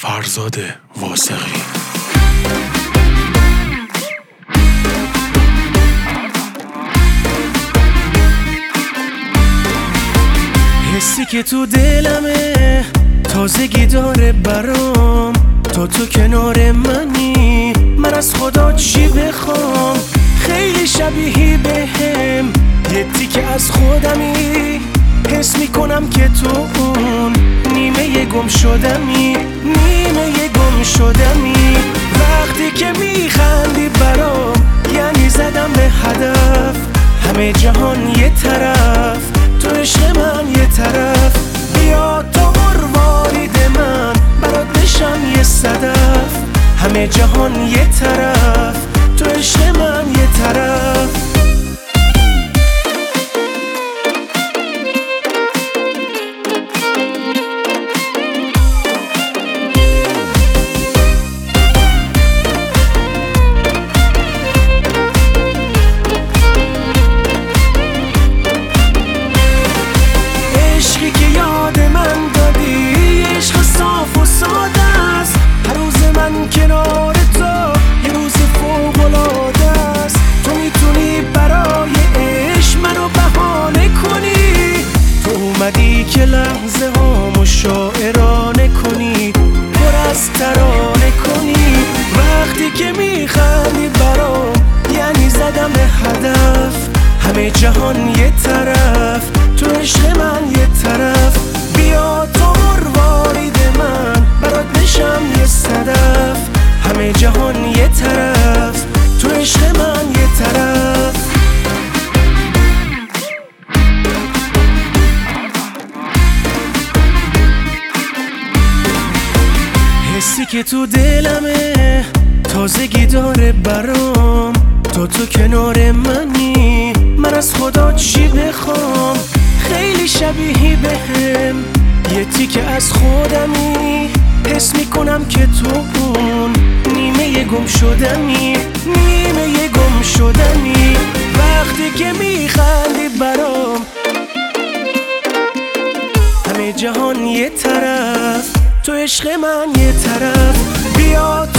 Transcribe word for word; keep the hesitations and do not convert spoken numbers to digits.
فرزاد واسقی. حسی که تو دلمه تازگی داره برام، تا تو کنار منی من از خدا چی بخوام. خیلی شبیهی بهم، یه تیکه از خودمی، حس میکنم که تو اون نیمه گم شدمی، نیمه گم شدمی. وقتی که میخندی برام یعنی زدم به هدف، همه جهان یه طرف، تو عشق من یه طرف. بیا تو مروارید من، برات بشم یه صدف، همه جهان یه طرف، تو عشق من یه طرف. کنار تو یه روز فوق‌العاده است، تو میتونی برای عشق منو بهانه کنی. تو اومدی که لحظه هامو شاعرانه کنی، پر از ترانه کنی. وقتی که میخندی برام یعنی زدم به هدف، همه جهان یه طرف، تو عشق من یه طرف. بیا تو مروارید من، برات بشم یه صدف، همه جهان یه طرف، تو عشق من یه طرف. حسی که تو دلمه تازگی داره برام، تا تو کنار منی من از خدا چی بخوام. خیلی شبیهی بهم، یه تیکه از خودمی، حس میکنم که تو اون نیمه گم شدمی، نیمه گم شدمی. وقتی که میخندی برام همه جهان یه طرف، تو عشق من یه طرف. بیا